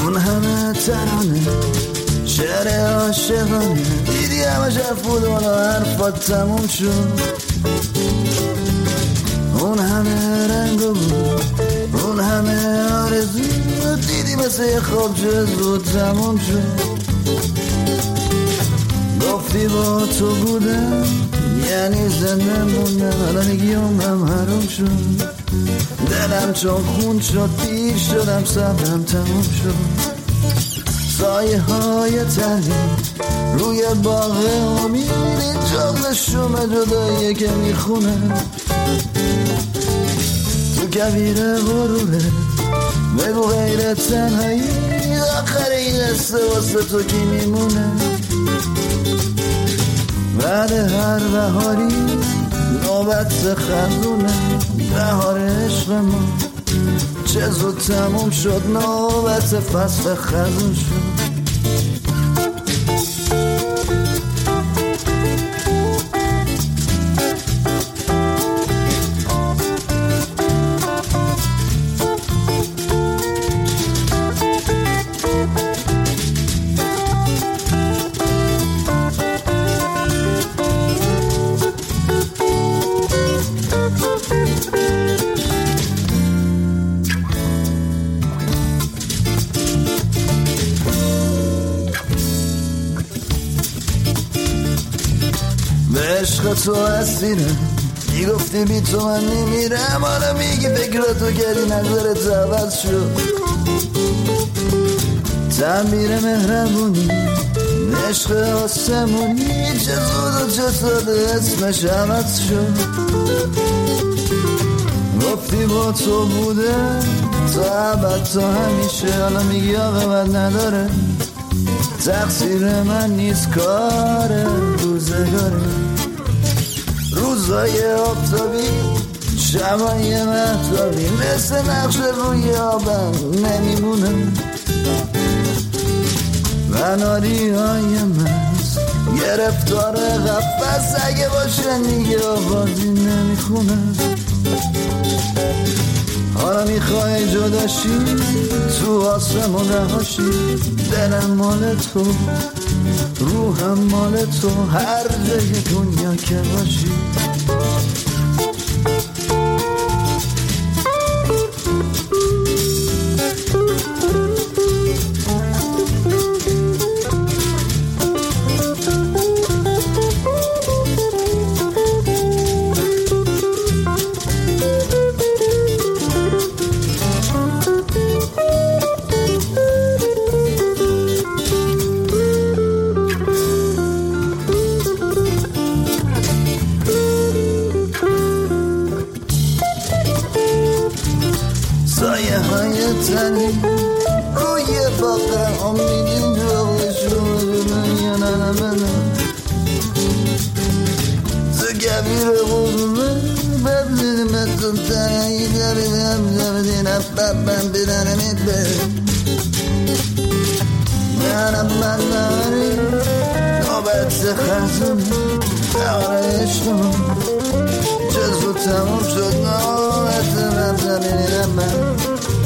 اون همه ترانه شعر عاشقانه دیدی همه شرف بود و حرفات تموم شد. اون همه رنگ بود اون همه آرزو دیدی مثل یه خواب چه زود تموم شد. گفتی با تو بودم یعنی زنده موندم الان میگی عمرم حروم شد. دلم چون خون شد پیر شدم صبرم تموم شد. سایه های تنی روی باغ امید جغل شوم جداییه که میخونه تو کبیر غروره بگو غیر تنهایی آخر این قصه واسه تو کی میمونه. بعد هر بهاری نوبت خزونه بهار عشق ما چه زود تموم شد نوبت فصل خزون شد. عشق تو اسیرم میگفتی بی تو من میمیرم حالا میگی فکراتو کردی نظرت عوض شد. تعمیر مهربونی عشق آسمونی چه زود و چه ساده اسمش عوض شد. گفتی با تو بوده تا ابد تا همیشه حالا میگی عاقبت نداره تقصیر من نیست کار روزگاره. روزای آفتابی شبای مهتابی مثل نقش روی آبم نمیمونم. مناری های مست گرفتار قفص اگه باشه دیگه آوازی نمیخونم. حالا میخوای جداشی تو آسمون رهاشی دلم مال تو روحم مال تو هر جای دنیا که باشی. سایه های تنی روی باقر امیدین جوشون دنیا ننمنم تو کبیر غروبه ببلیدمتون تنهی دردیم افبم بدنمت به منم من داری نوبت خزون دار عشقم چه زود تموم شد نوبت رفتنم من.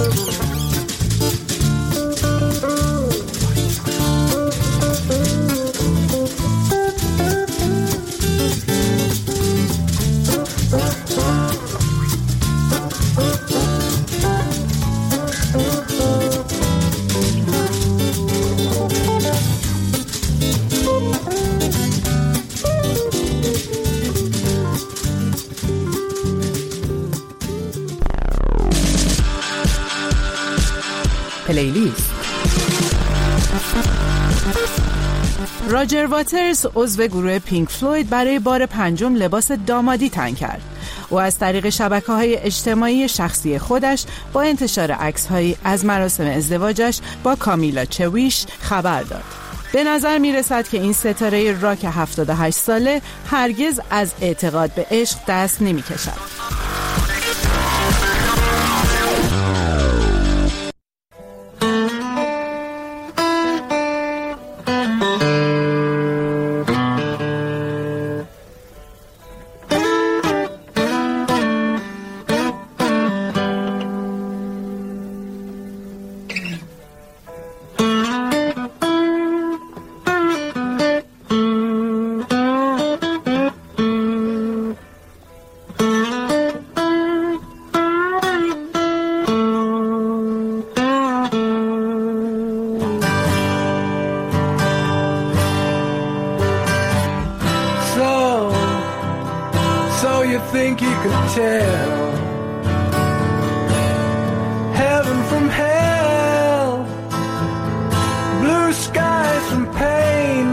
پلیلیست. راجر واترز عضو گروه پینک فلوید برای بار 5 لباس دامادی تن کرد. او از طریق شبکه‌های اجتماعی شخصی خودش با انتشار عکس‌هایی از مراسم ازدواجش با کامیلا چویش خبر داد. به نظر می‌رسد که این ستاره راک 78 ساله هرگز از اعتقاد به عشق دست نمی‌کشد. think you could tell heaven from hell, blue skies from pain?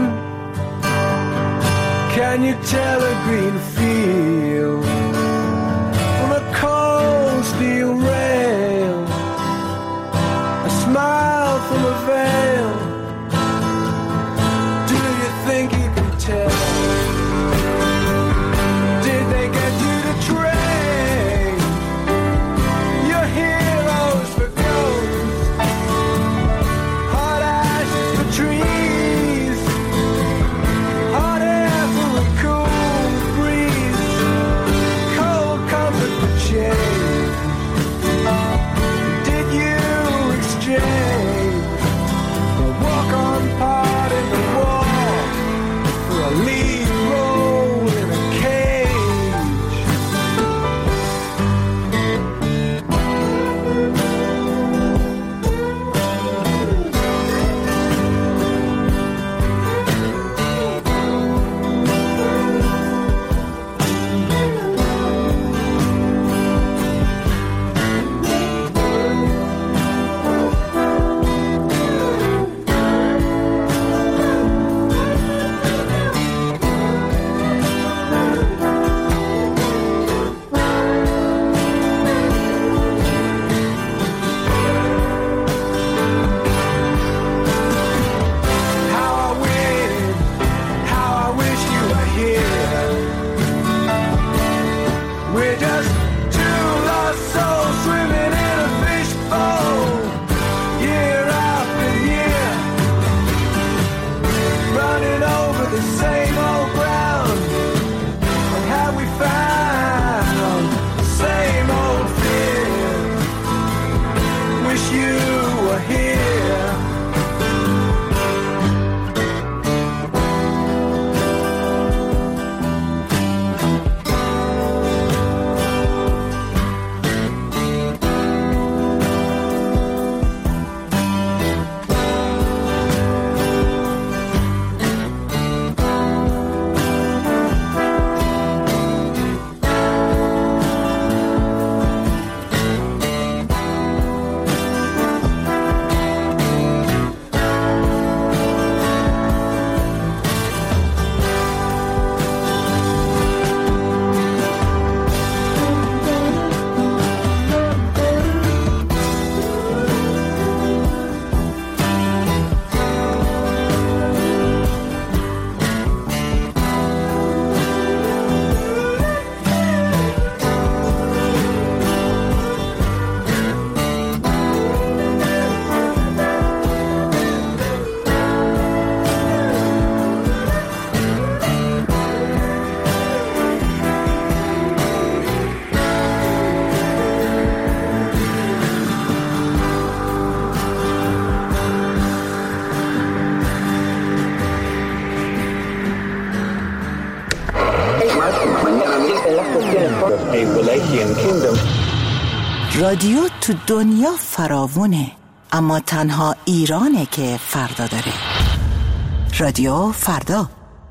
Can you tell a green field from a cold steel rail, a smile from a veil? Do you think you can tell? Did they get you to trade your heroes for ghosts, hot ashes for trees, hot air for a cool breeze, cold comfort for change? Did you exchange a walk-on part in the wall for a lead role in a cage? How I wish you were here. We're just two lost souls swimming in a fishbowl, year after year, running over the same old ground. And have we found the same old fear? Wish you were here. رادیو تو دنیا فراوونه، اما تنها ایرانه که فردا داره. رادیو فردا.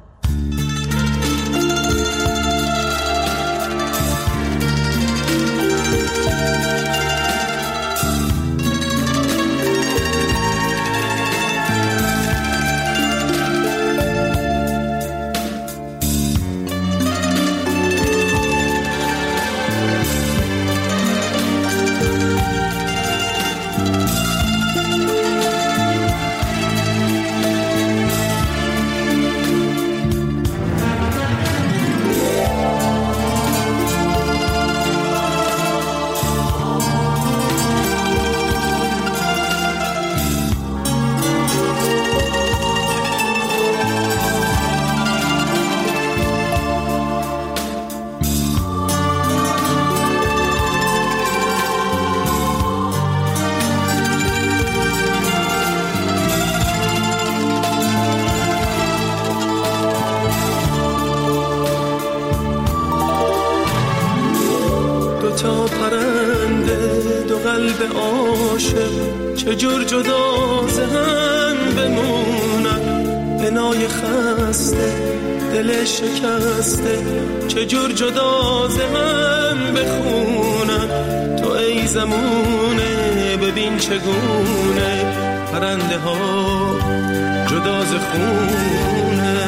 تا پرنده دو قلب عاشق چجور جدا ز هم بمونن، بنای خسته دل شکسته چجور جدا ز من بخونم. تو ای زمونه ببین چگونه پرنده ها جدا ز خونه.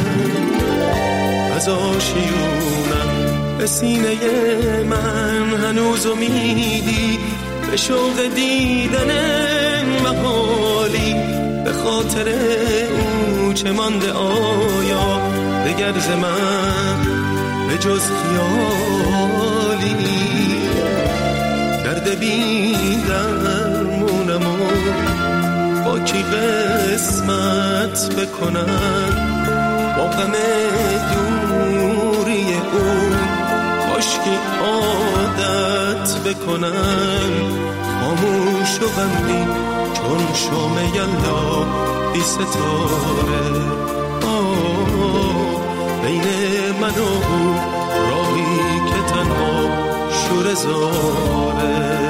از آشیونم به سینه من هنوز امیدی به شوق دیدن محالی. به خاطر او چه مانده آیا دگر ز من به جز خیالی. درد بی درمونم و با کی قسمت بکنم. با غم دوری او کاشکی عادت بکنم. خاموش و غمگین چون شام یلدا بی ستاره. بین من و او راهی که تنها شوره زاره.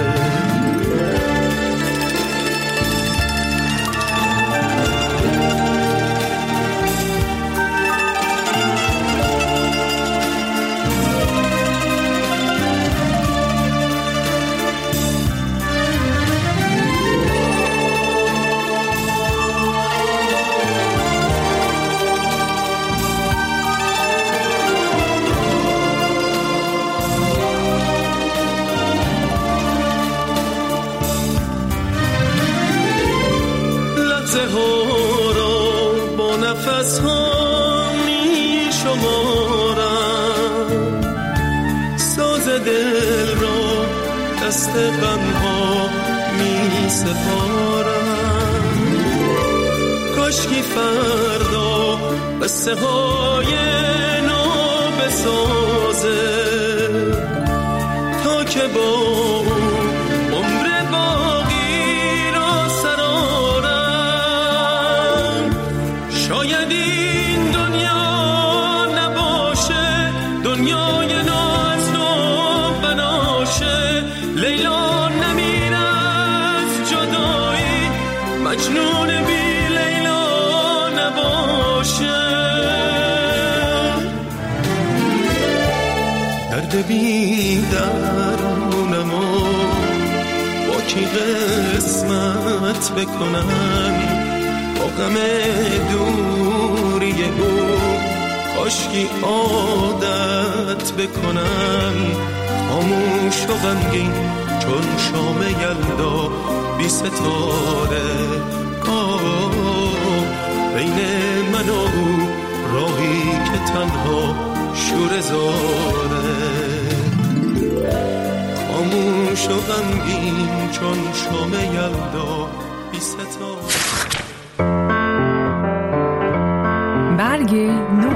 نفس ها می شمارم. ساز دل را دست غم ها می سپارم. کاشکی فردا قصه های نو بسازه تا که با بی درمونم و با کی قسمت بکنم. با غم دوری او کاشکی عادت بکنم. خاموش و غمگین چون شام یلدا بی ستاره. بین من و او راهی که تنها شوره زاره. خاموش و غمگین چون شام یلدا بی ستاره. برگ نو.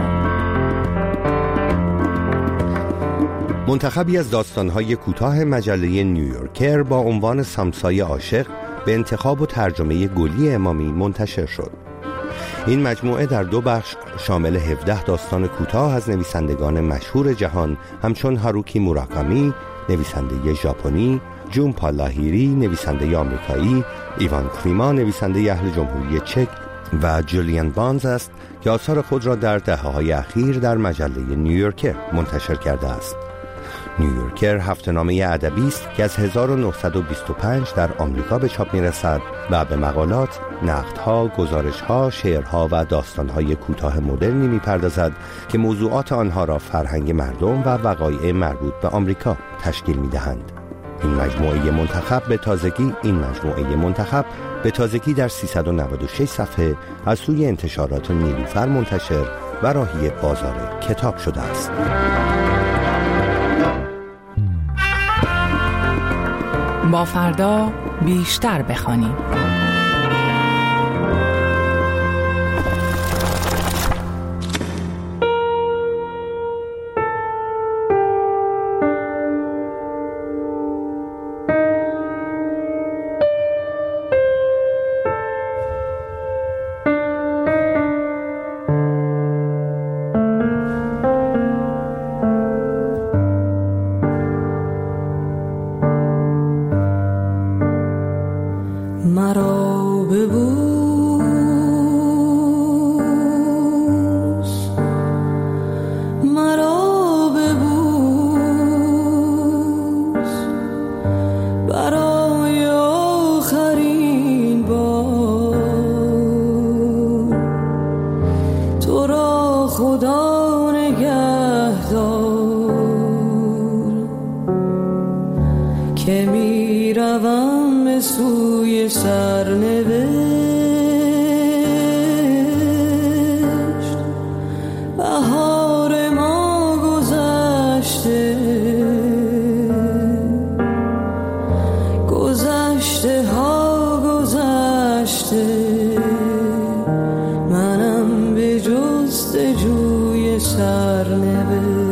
منتخبی از داستان‌های کوتاه مجله نیویورکر با عنوان سمسای عاشق به انتخاب و ترجمه گلی امامی منتشر شد. این مجموعه در 2 بخش شامل 17 داستان کوتاه از نویسندگان مشهور جهان همچون هاروکی موراکامی نویسنده ژاپنی، جونپا لاهیری نویسنده آمریکایی، ایوان کلیما نویسنده اهل جمهوری چک و جولیان بانز است که آثار خود را در دهه‌های اخیر در مجله نیویورکر منتشر کرده است. نیویورکر هفته‌نامه ادبی است که از 1925 در آمریکا به چاپ می‌رسد و به مقالات، نقدها، گزارش‌ها، شعرها و داستان‌های کوتاه مدرنی می‌پردازد که موضوعات آنها را فرهنگ مردم و وقایع مربوط به آمریکا تشکیل می‌دهند. این مجموعه منتخب به تازگی در 396 صفحه از سوی انتشارات نیلوفر منتشر و راهی بازار کتاب شده است. با فردا بیشتر بخوانیم. مرا منم به جستجوی سرنوشت.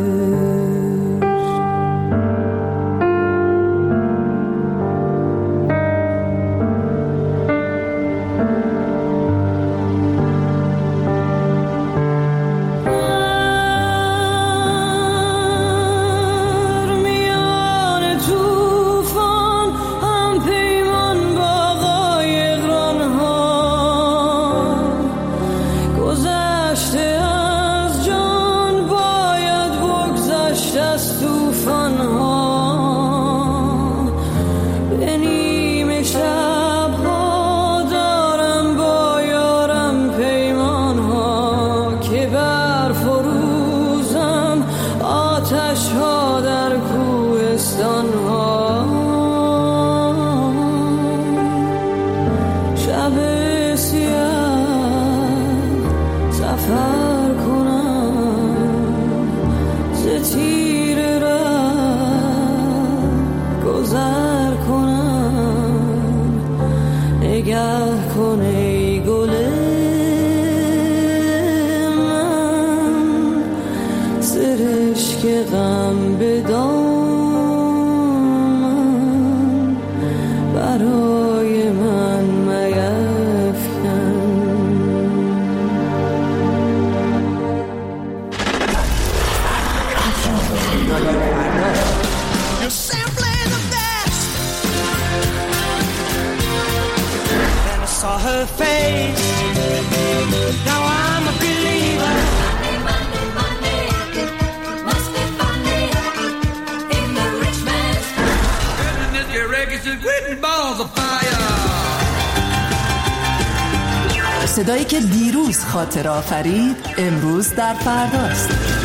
صدایی که دیروز خاطر آفرید امروز در فرداست.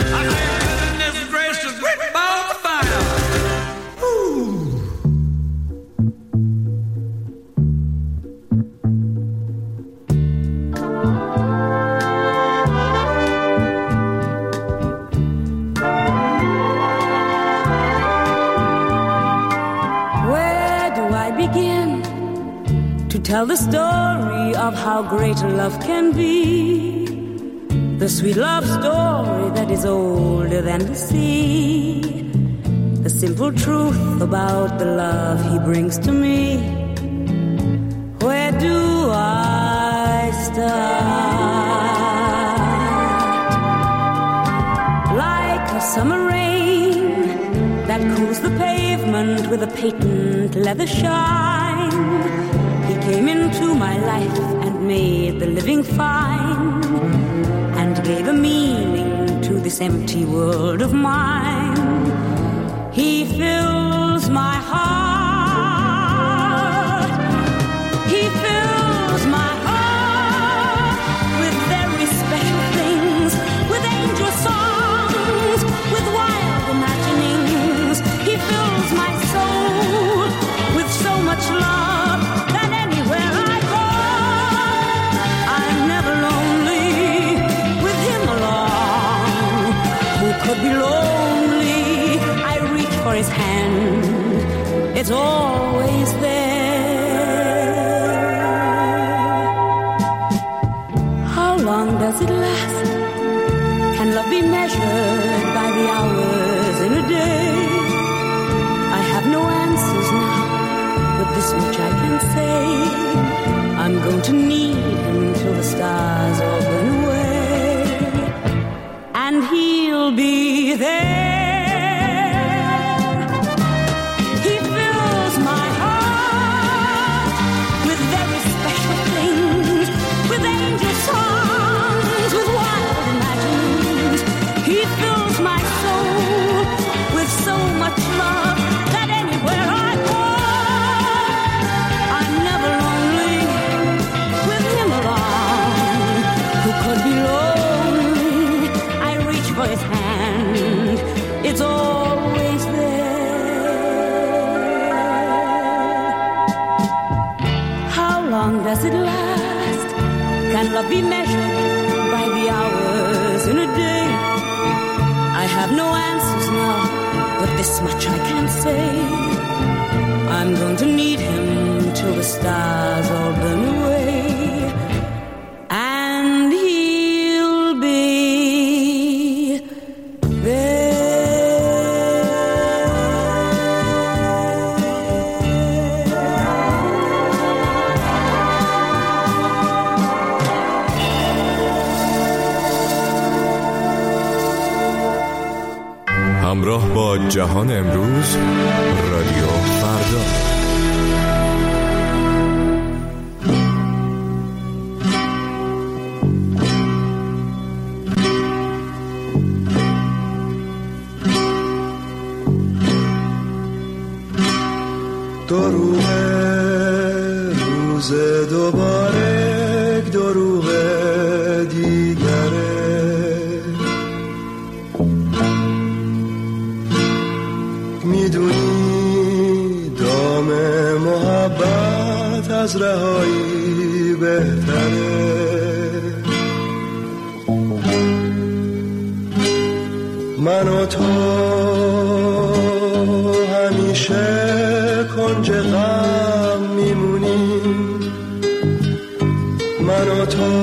Tell the story of how great love can be, the sweet love story that is older than the sea, the simple truth about the love he brings to me. Where do I start? Like a summer rain that cools the pavement with a patent leather shine, came into my life and made the living fine, and gave a meaning to this empty world of mine. He fills my heart, he fills my heart with very special things, with angel songs, with wild imaginings. He fills my soul with so much love. Could be lonely, I reach for his hand, it's always there. How long does it last? Can love be measured by the hours in a day? I have no answers now, but this much I can say, I'm going to need him till the stars all burn away, and he'll be there. He fills my heart with very special things, with angel songs, with wild imaginings. He fills my soul with so much love that anywhere I go, I'm never lonely with him around. Who could be lonely? I reach for his hand, it's always there. How long does it last? Can love be measured by the hours in a day? I have no answers now, but this much I can say, I'm going to need him till the stars all burn away, همراه با جهان امروز، رادیو فردا. دروغ روز دوباره، دروغ دیگره، میدونی دام محبت از رهایی بهتره. من و تو همیشه کنج غم میمونیم، من و تو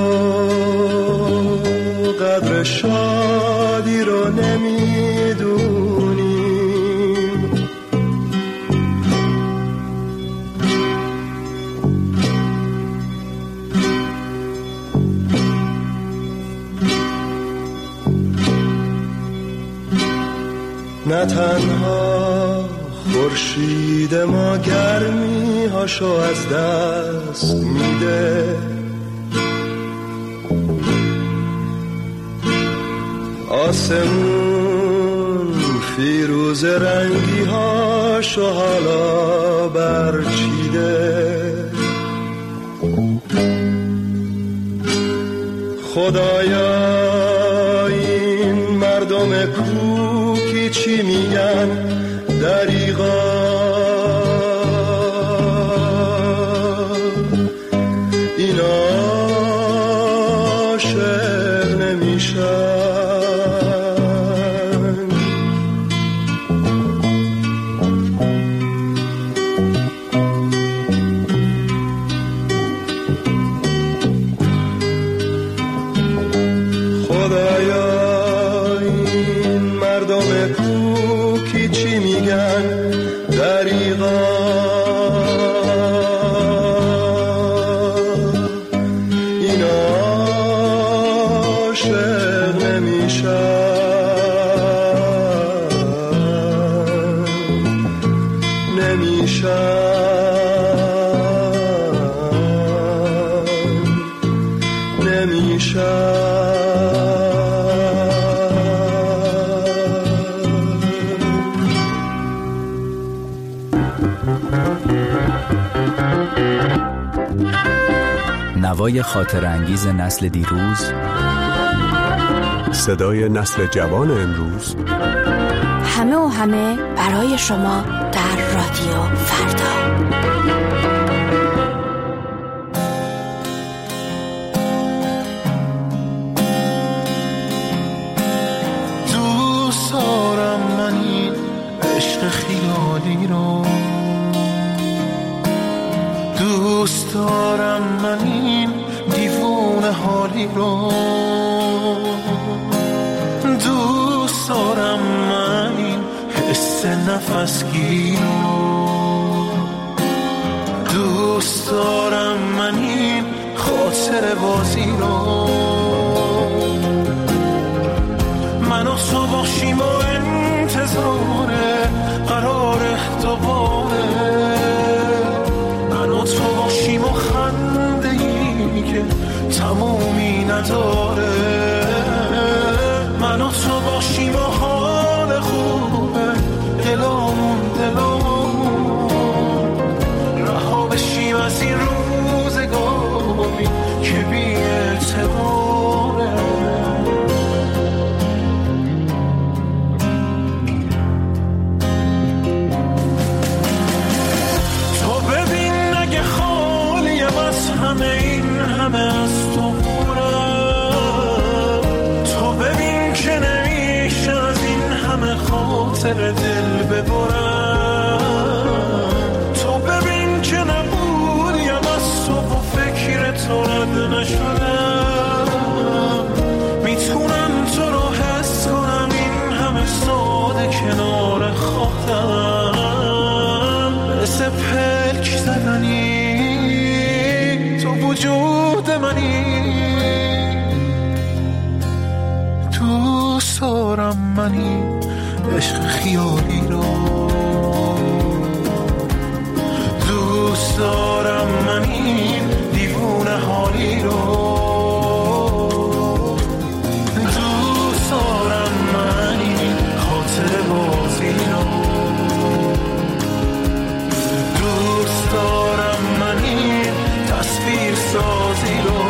قدر شادی رو نمیدونیم. نه تنها خورشید ما گرمی هاشو از دست میده، آسمون فیروز رنگی هاشو حالا برچیده. خدایا این مردم کوکی چی میگن؟ دریغا اینا عاشق نمیشن. خدایا این مردم کوکی چی میگن؟ دریغا نوای خاطر انگیز نسل دیروز، صدای نسل جوان امروز، همه و همه برای شما در رادیو فردا. دوست دارم من این عشق خیالی رو، دوست دارم من این دیوونه حالی رو، دوست دارم من این حس نفسگیر رو، دوست دارم من این خاطر بازی رو. من و تو باشیم و انتظار قرار دوباره، من و تو باشیم و خنده ای که تمومی نداره، من و تو باشیم و حال خوبه دلامون رها بشیم از این روزگاری که بی اعتباره. همه از تو برم، تو ببین که نمیشه از این همه خاطر دل ببرم، تو ببین که نبودیم از تو با فکر تو رد نشدم، میتونم تو رو حس کنم این همه ساده کنار خودم، مثل پلک زدنی وجود منی. دوست دارم منی عشق خیالی را. دوست دارم من این دیوونه حالی رو. دوست دارم من این خاطر بازی رو. دوست دارم من این تصویر سازی رو.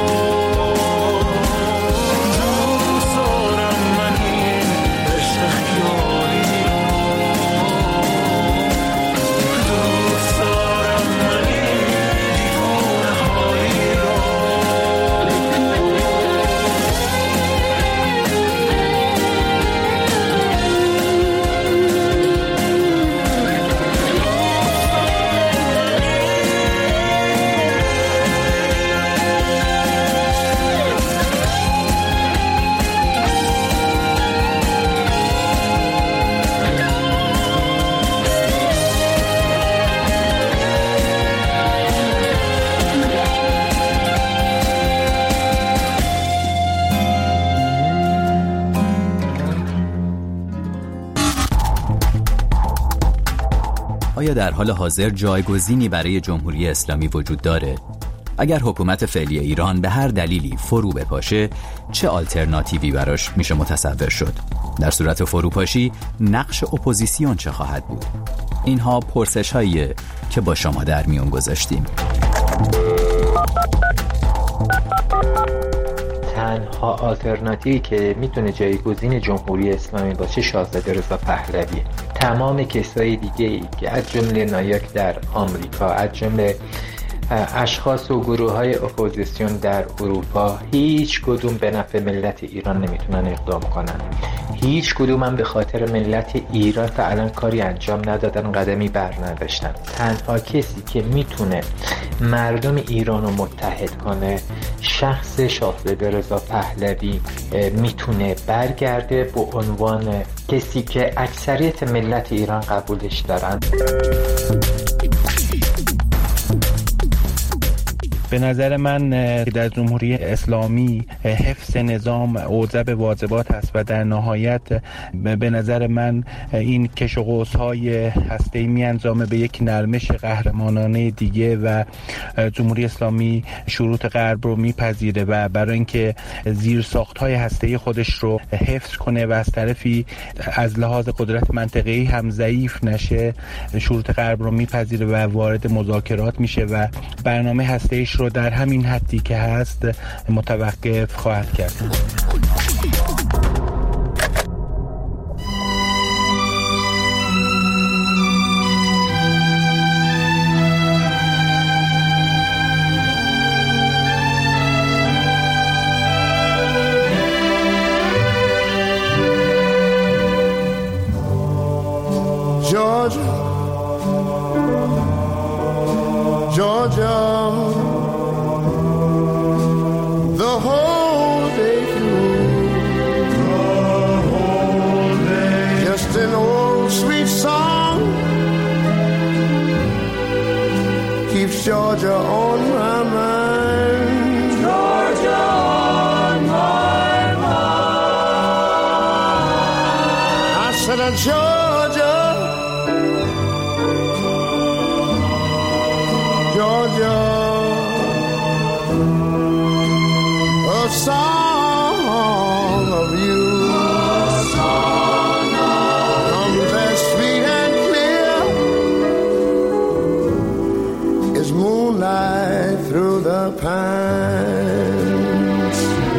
آیا در حال حاضر جایگزینی برای جمهوری اسلامی وجود داره؟ اگر حکومت فعلی ایران به هر دلیلی فرو بپاشه، چه آلترناتیوی براش میشه متصور شد؟ در صورت فروپاشی، نقش اپوزیسیون چه خواهد بود؟ اینها پرسش‌هاییه که با شما در میون گذاشتیم. تنها آلترناتیوی که میتونه جایگزین جمهوری اسلامی باشه شاهزاده رضا پهلویه. تمام کسای دیگه‌ای که از جمله نایاک در آمریکا، از جمله اشخاص و گروه‌های اپوزیسیون در اروپا، هیچ کدوم به نفع ملت ایران نمیتونن اقدام کنن. هیچ کدوم هم به خاطر ملت ایران تا الان کاری انجام ندادن، قدمی بر نداشتن. تنها کسی که میتونه مردم ایران رو متحد کنه شخص شاهزاده رضا پهلوی میتونه برگرده به عنوان کسی که اکثریت ملت ایران قبولش دارن. به نظر من در جمهوری اسلامی حفظ نظام اوجب واجبات است و در نهایت به نظر من این کش و قوس‌های هسته‌ای می‌انجامه به یک نرمش قهرمانانه دیگه و جمهوری اسلامی شروط غرب رو میپذیره و برای اینکه زیرساخت‌های هسته‌ای خودش رو حفظ کنه و از طرفی از لحاظ قدرت منطقه‌ای هم ضعیف نشه، شروط غرب رو میپذیره و وارد مذاکرات میشه و برنامه هسته‌ایش رو در همین حدی که هست متوقف خواهد کرد. Georgia, Georgia, the whole day through, just an old sweet song keeps Georgia on my mind. Georgia on my mind. I said, Georgia, Georgia, a song of you, comes as sweet and clear as moonlight through the pines.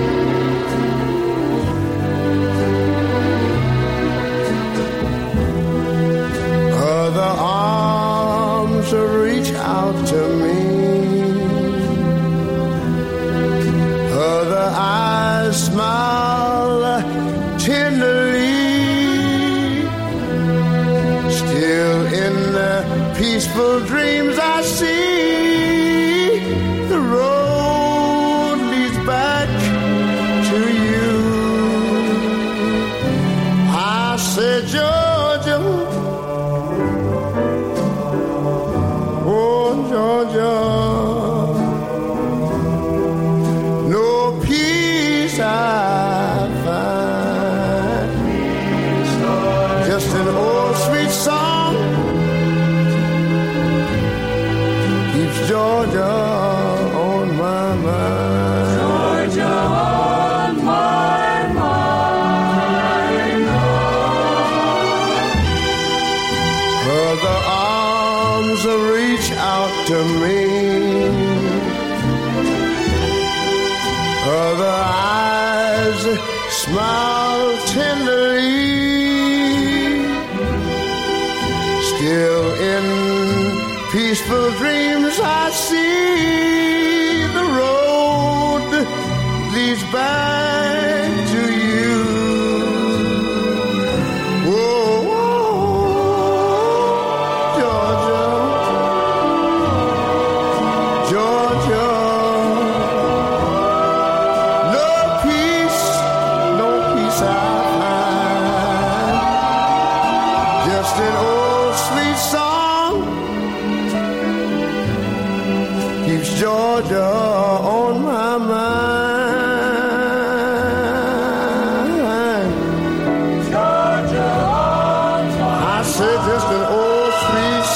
Other arms reach out to me, other eyes smile tenderly. Still in the peaceful dreams I see, the road leads back to you. I said, Georgia, oh Georgia, no peace I find, Other eyes smile tenderly. Still in peaceful dreams I see the road leads back to you. Whoa, Georgia, Georgia. No peace I find. Just an old sweet song keeps Georgia on my mind. Georgia on my mind. I said just an old sweet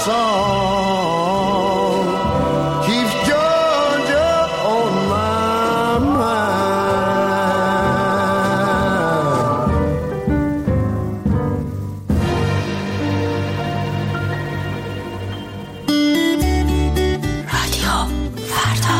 song keeps Georgia on my mind. رادیو فردا.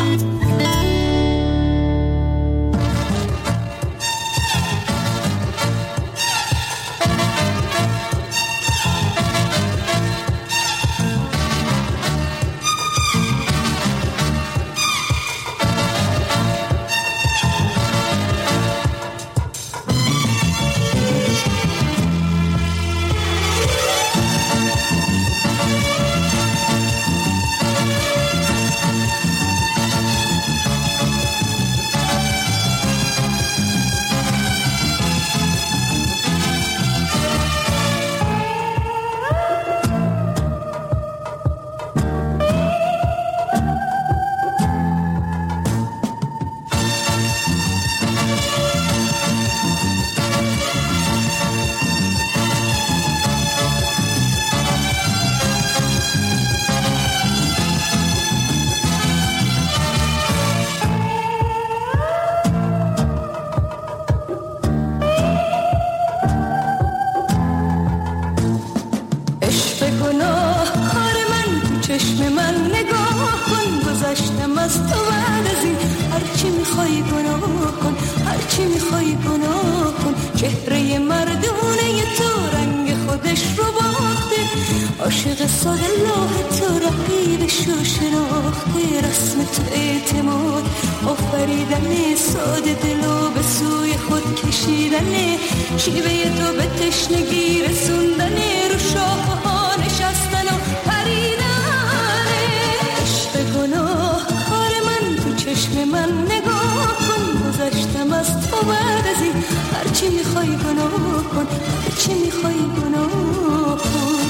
چهره مردونه تو رنگ خودش رو باخته، عاشق ساده لاه تو رقیبش رو شناخته. رسم تو اعتماد آفریدنه، ساده دلو به سوی خود کشیدنه، شیوه تو به تشنگی رسوندنه، رو شاخه ها نشستن و پریدنه. عشق گناه کار من تو چشم من نگاه کن، گذشتم از تو بعد از این هرچی میخوای گناه کن، هرچی میخوای گناه کن.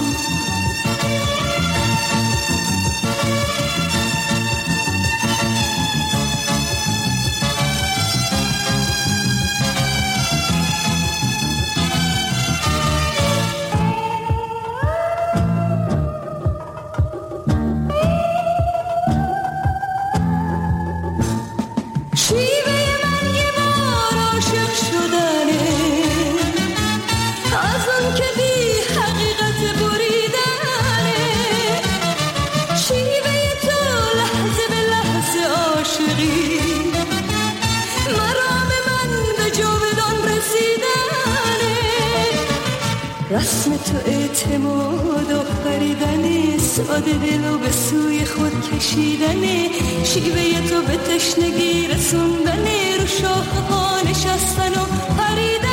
رسم تو اعتماد آفریدنه، ساده دلو به سوی خود کشیدنه، شیوه تو به تشنگی رسوندنه، رو شاخه ها نشستن و پریدنه.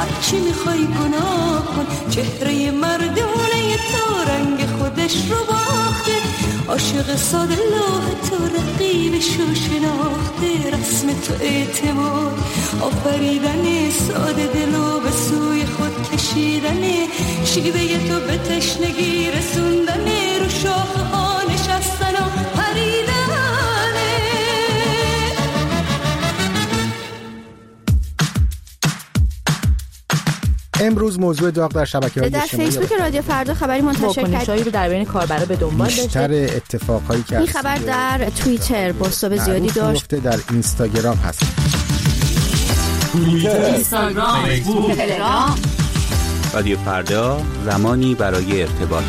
هرچی میخوای گناه کن. چهره مردونه تو رنگ خودش رو باخته، عاشق ساده لوح تو رقیبش رو شناخته. رسم تو اعتماد آفریدن ساده دلو به سوی خود کشیدن، شیوه تو به تشنگی رسوندن، رو شاخه ها نشستن و پریدن. امروز موضوع داغ در شبکه‌های اجتماعی در فیسبوک رادیو فردا خبری منتشر کرد. واکنش‌هایی رو در بین کاربرا به دنبال داشته. بیشتر اتفاقایی که این خبر در توییتر بازتاب زیادی داشت. در اینستاگرام هست. اینستاگرام، فیسبوک، تلگرام. رادیو فردا، زمانی برای ارتباط.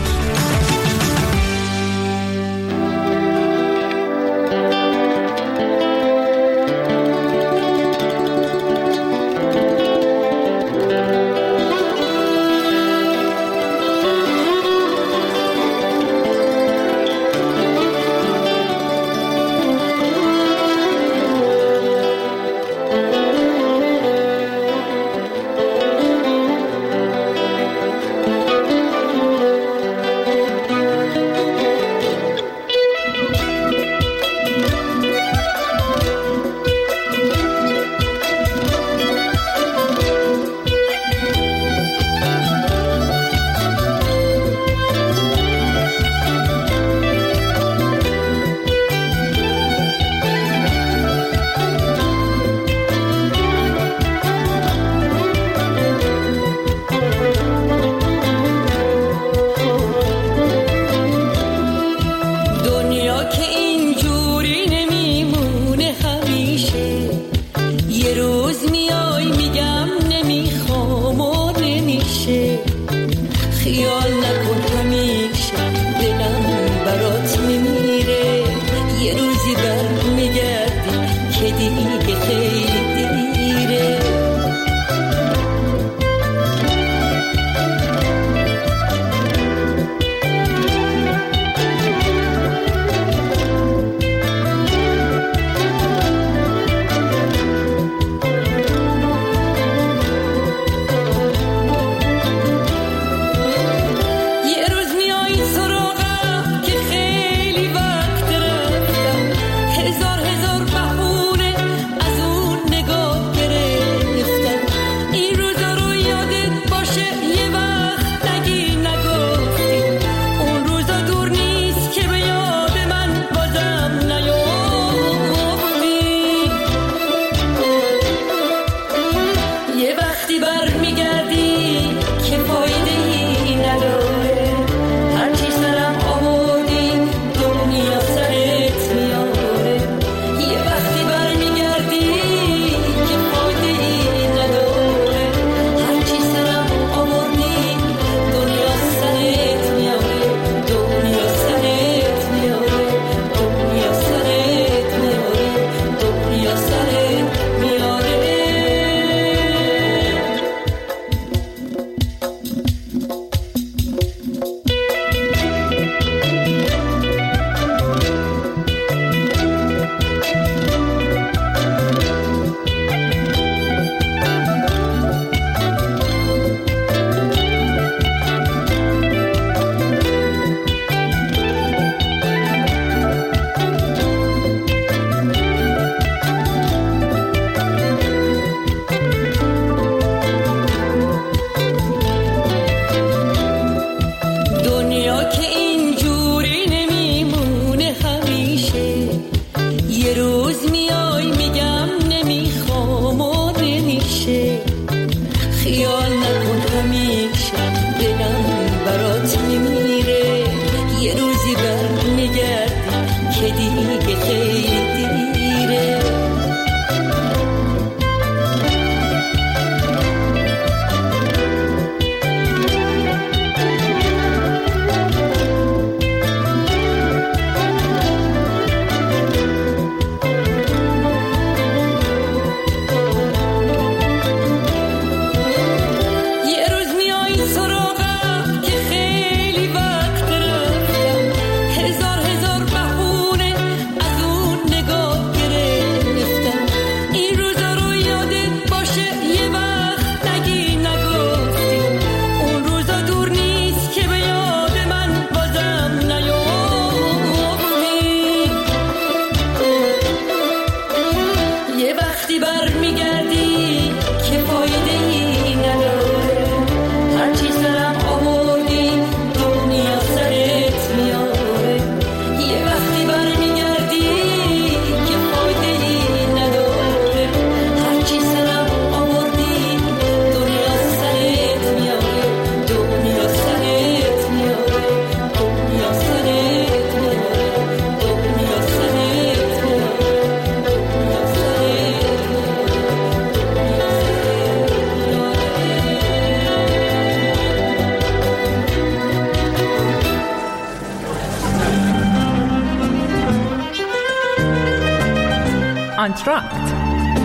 آنتراکت.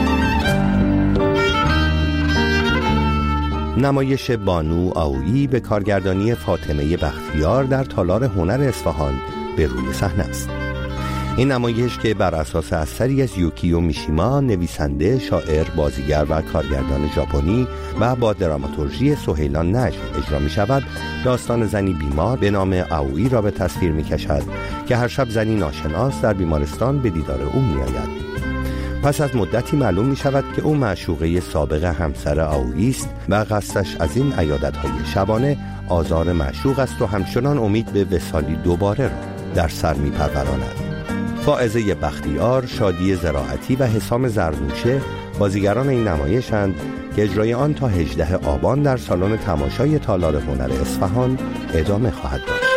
نمایش بانو آویی به کارگردانی فاطمه بختیار در تالار هنر اصفهان به روی صحنه است. این نمایش که بر اساس اثری از یوکیو میشیما، نویسنده، شاعر، بازیگر و کارگردان ژاپنی و با دراماتورژی سهیلان نجم اجرا می شود، داستان زنی بیمار به نام آویی را به تصویر می کشد که هر شب زنی ناشناس در بیمارستان به دیدار او می آید. پس از مدتی معلوم می شود که او معشوقه سابق همسر آویی است و قصدش از این عیادت‌های شبانه آزار معشوق است و همچنان امید به وصالی دوباره را در سر می پروراند. فائزه بختیار، شادی زراعتی و حسام زرنوشه بازیگران این نمایش‌اند که اجرای آن تا 18 آبان در سالن تماشای تالار هنر اصفهان ادامه خواهد داشت.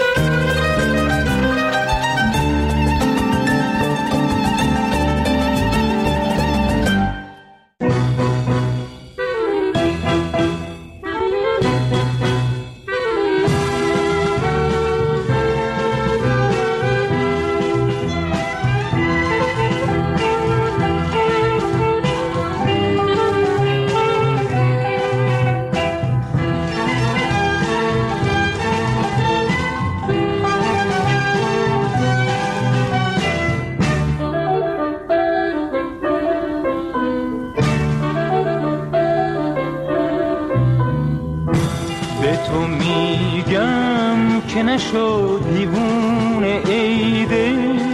نشد دیوونه ایده،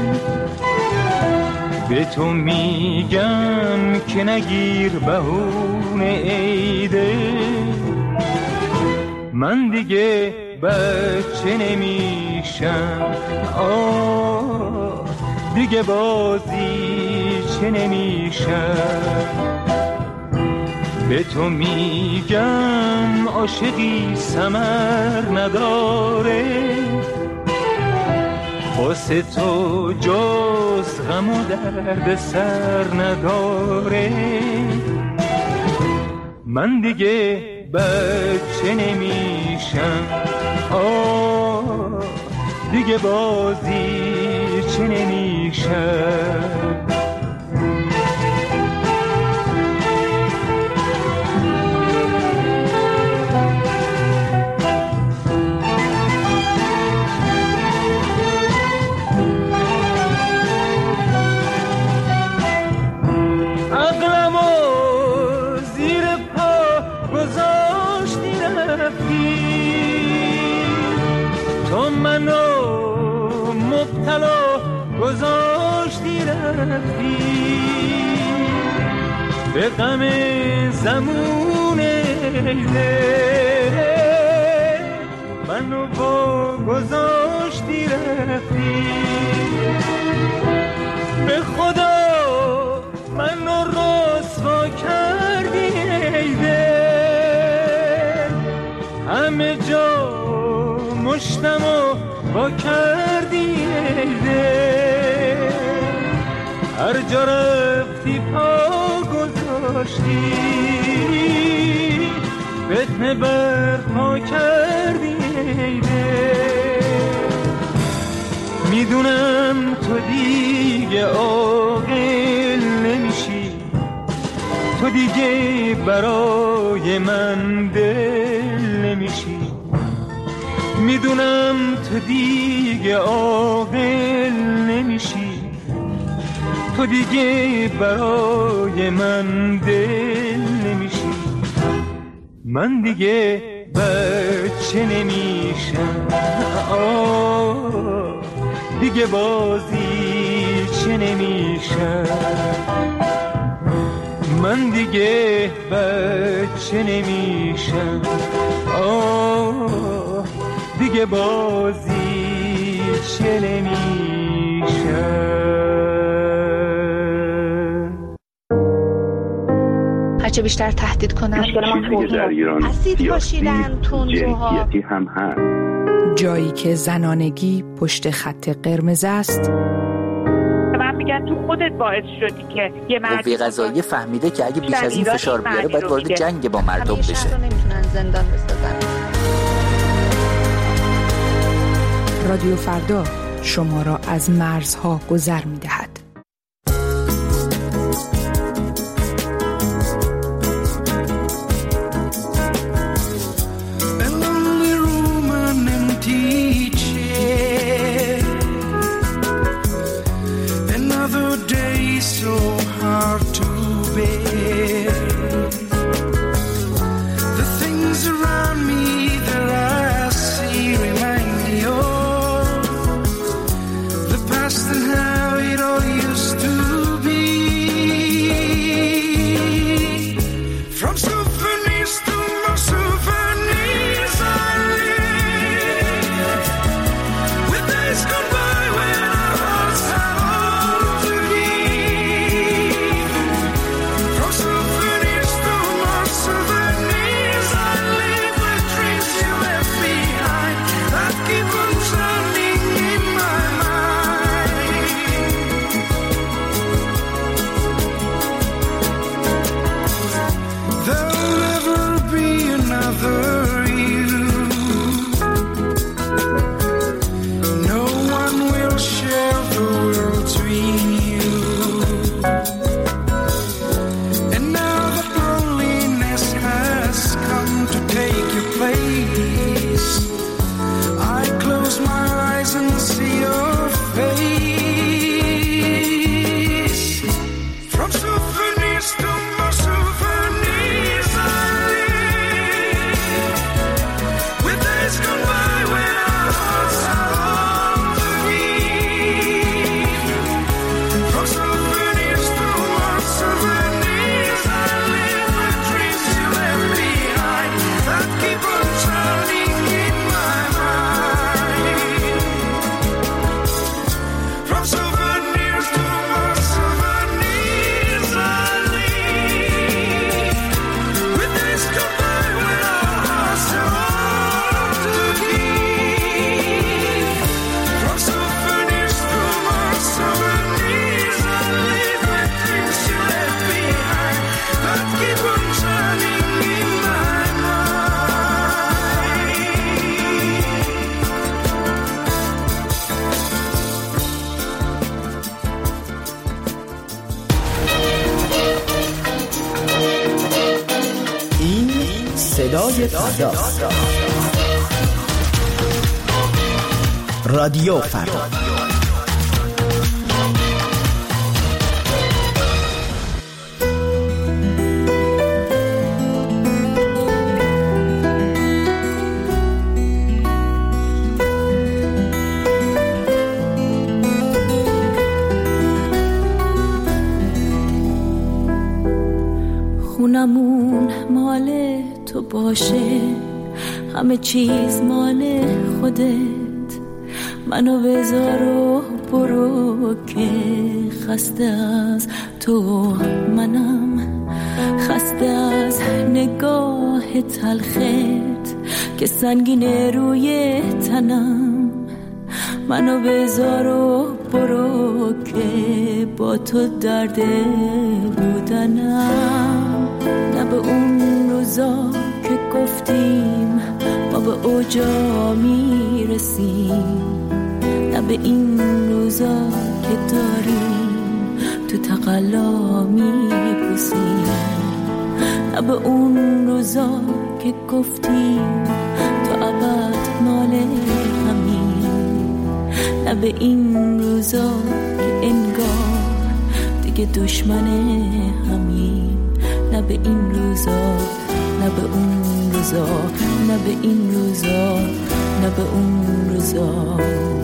به تو میگم که نگیر بهونه ایده. من دیگه بچه نمیشم، دیگه بازی چه نمیشم. به تو میگم عاشقی ثمر نداره، واسه تو جز غم و درد سر نداره. من دیگه بچه نمیشم، دیگه بازی چه نمیشم. گذاشتی رفتی به غم زمون ایده، منو با گذاشتی رفتی. به خدا منو رسوا کردی ایده، همه جا مشتمو با کردی ایده. هر جا رفتی پا گذاشتی، فتنه برپا کردی ایده. میدونم تو دیگه عاقل نمیشی، تو دیگه برای من دل نمیشی. میدونم تو دیگه عاقل نمیشی، تو دیگه برای من دل نمیشی. من دیگه بچه نمیشم، دیگه بازی چه نمیشم. من دیگه بچه نمیشم، دیگه بازی چه نمیشم. هرچه بیشتر تهدید کنن چیزی که در ایران سیاسی جنسیتی هم هست. جایی که زنانگی پشت خط قرمز است. من میگم تو خودت باعث شدی که یه قوه قضاییه فهمیده که اگه بیش از این فشار بیاره باید وارد جنگ با مردم بشه. نمیتونن زندان بسازن. رادیو فردا شما را از مرزها گذر می‌دهد. صدای فردا. رادیو فردا. خونمون مال تو باشه، همه چیز مال خودت، منو بذار و برو که خسته از تو منم، خسته از نگاه تلخت که سنگینه روی تنم، منو بذار و برو که با تو درد بودنم، نه به اون روزا که گفتیم ما به اوجا میرسیم، نه به این روزا که داریم تو تقلا میپوسیم، نه به اون روزا که گفتیم تو ابد مال همین، نه به این روزا که انگار دیگه دشمن همین، نه به این روزا، نه به اون روزا، نه به این روزا، نه به اون روزا.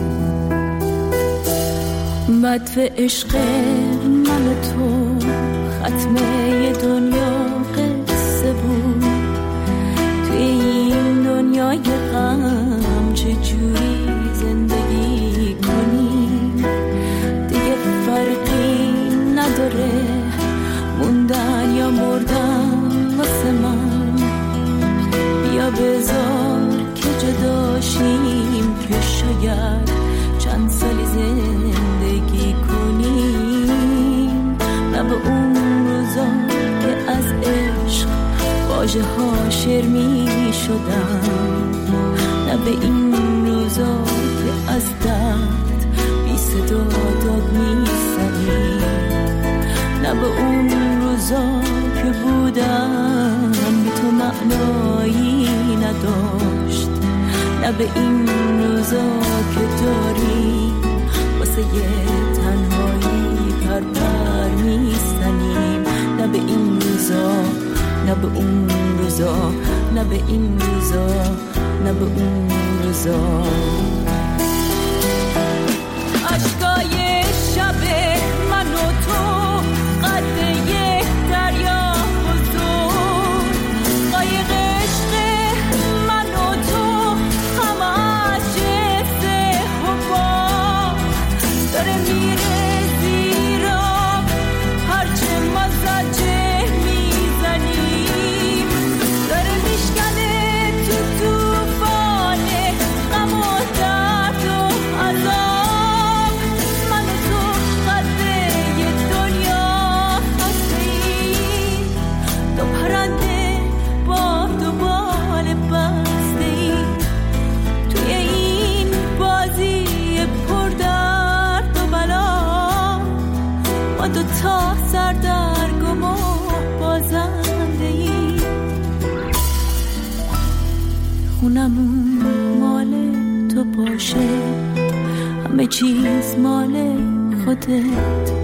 مدفع عشق من و تو ختمه دنیا قصه بود، توی این دنیای غم چجوری زندگی کنیم، دیگه فرقی نداره موندن یا مردن واسه من، بیا بذار که جداشیم که شاید چند سالی زندگی کنیم، نه به اون روزا که از عشق واژه ها شعر می شدم، نه به این روزا که از درد بی صدا داد می زنیم، نه به اون روزا که بودم بی تو معنایی نداشت، نه به این روزا که داریم واسه یه تنهایی پرپر میزنیم، نه به این روزا، نه به اون روزا، نه به این روزا، نه به اون روزا. عشقای شب من و تو قد یک دریا بزرگ، قایق عشق من و تو همه جست حباب داره میره زیر آب، هرچه ما زجه میزنیم داره میشکنه تو توفان غم و درد و عذاب، من و تو قدر یه دنیا هستیم، دو پرنده با دو بال بستیم، توی این بازی پر درد و بلا، ما دو تا سردرگم و بازنده ایم، خونمون مال تو باشه، همه چیز مال خودت،